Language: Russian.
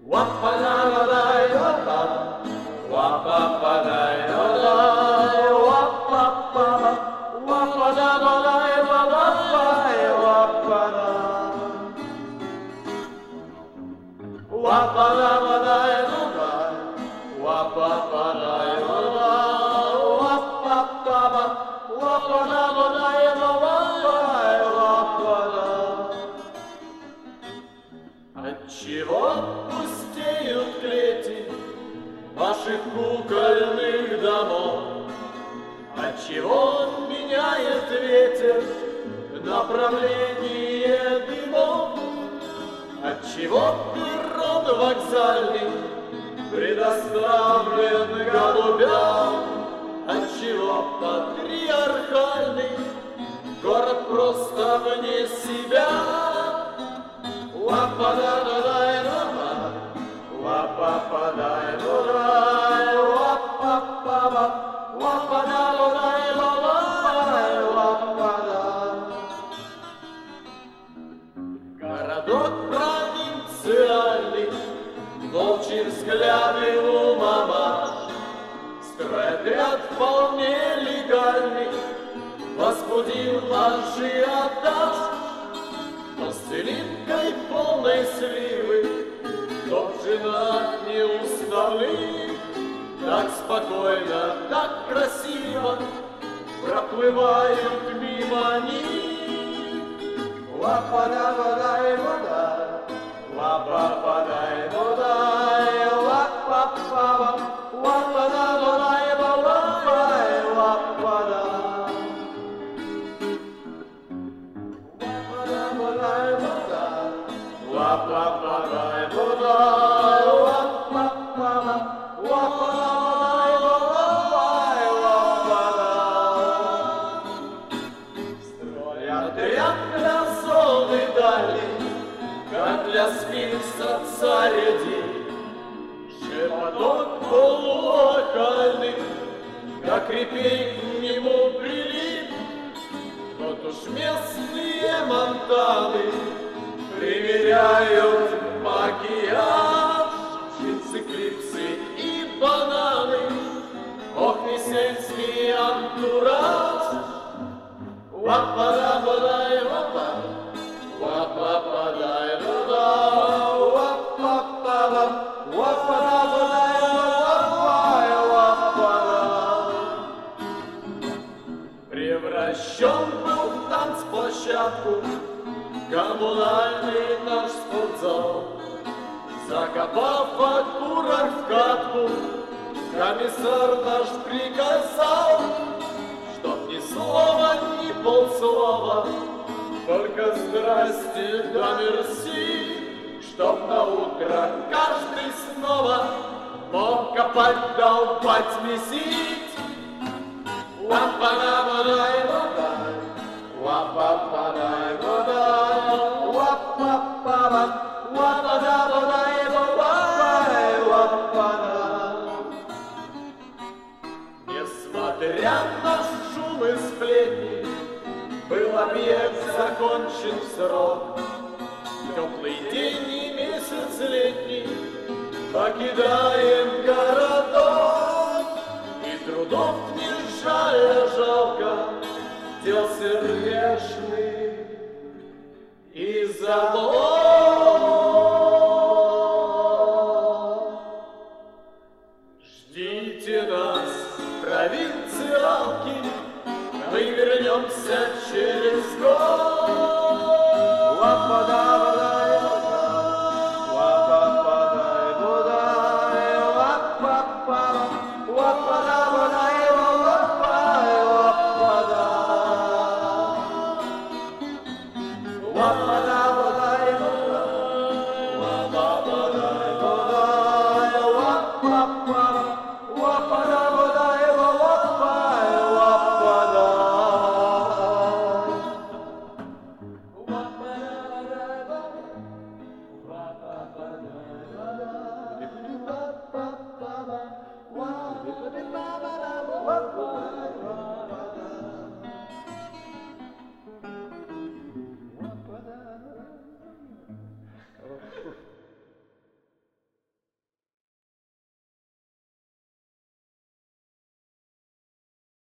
Отчего пустеют клети ваших кукольных домов? Отчего меняет ветер направление дымов? Отчего перрон вокзальный предоставлен голубям? Отчего патриархальный город просто вне себя? Городок провинциальный, волчьи взгляды у мамаш, строят ряд вполне легальный, возбудил ажиотаж. Но с целинкой полной сливы, кто женат неуставный, так спокойно, так красиво проплывают мимо них. Ла-па-да-ба-дай, вода, ла-па-па-дай, вода, ла-па-па-ба, ла-па-да-ба-дай, ба-ла-бай, ла-па-да. Ла-па-да-ба-дай, вода, ла-па-па-дай, вода, ла-па-па-ба, ла-па-да-ба-дай, ба-ла-бай, ла-па-да. Строят ряд для зоны дальней, как для сфинкса царя-день, шепоток полулокальный, как репей к нему прилип. Вот уж местные монтаны примеряют макияж, джинсы, клипсы и бананы. Ох, и сельский антураж. Ла-па-да-ба-дай, ла-па, ла-па-па-дай, ла-да, ла-па-па-ба, ла-па-да-ба-дай, ла-бай, ла-па-да. Превращен был в танцплощадку коммунальный наш спортзал. Закопав окурок в катку, комиссар наш приказал, чтоб ни слова, ни полслова, только здрасте да мерси, чтоб на утро каждый снова мог копать, долбать, месить. Ла-па-да-ба-дай, ла-дай, ла-па-па-дай, ла-дай, ла-па-па-ба, ла-па-да-ба-дай, ла-бай, ла-па-да. Несмотря на шум и сплетни, был объект закончен в срок. Теплый день и месяц летний покидаем городок, и трудов не жаль, жалко дел сердечных и залог.